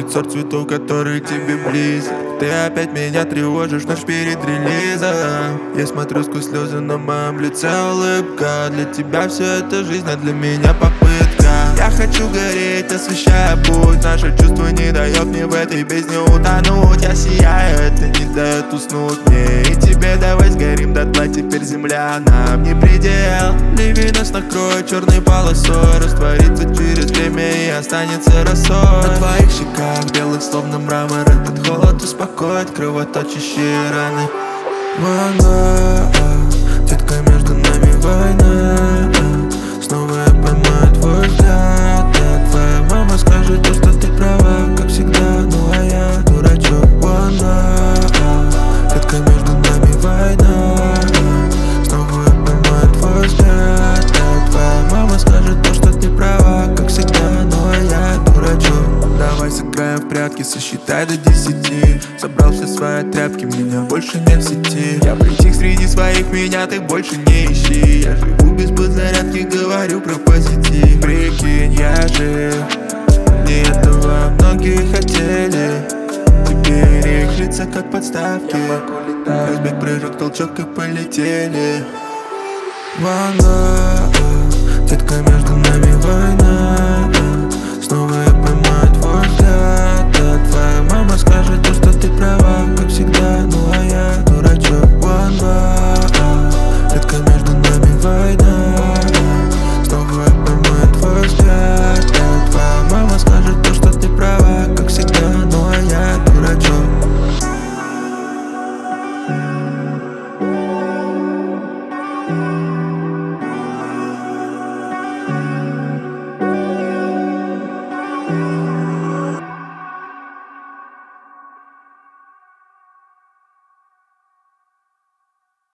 тот сорт цветов, который тебе близок. Ты опять меня тревожишь ночь перед релизом. Я смотрю сквозь слезы, на моем лице улыбка. Для тебя все это жизнь, а для меня попытка. Я хочу гореть, освещая путь. Наше чувство не дает мне в этой бездне утонуть. Я сияю, это не дает уснуть мне и тебе. Давай сгорим дотла, теперь земля нам не предел. Ливень нас накроет черной полосой, растворится через время и останется росой. На твоих щеках белых словно мрамор, этот холод успокоит кровоточащие раны. Война, детка, между нами война. Снова я поймаю твой взгляд. Твоя мама скажет то, что ты права, как всегда, ну а я дурачок. Война, детка, между нами война. Снова я поймаю твой взгляд. Твоя мама скажет то, что ты права, как всегда, ну а я дурачок. Давай сыграем в прятки, сосчитай до 10. Собрал все свои тряпки, меня больше нет в сети. Я притих среди своих, меня ты больше не ищи. Я живу без подзарядки, говорю про позитив. Прикинь, я жив, не этого многие хотели. Теперь их лица как подставки. Разбег, прыжок, толчок и полетели. Волна, детка, между нами война.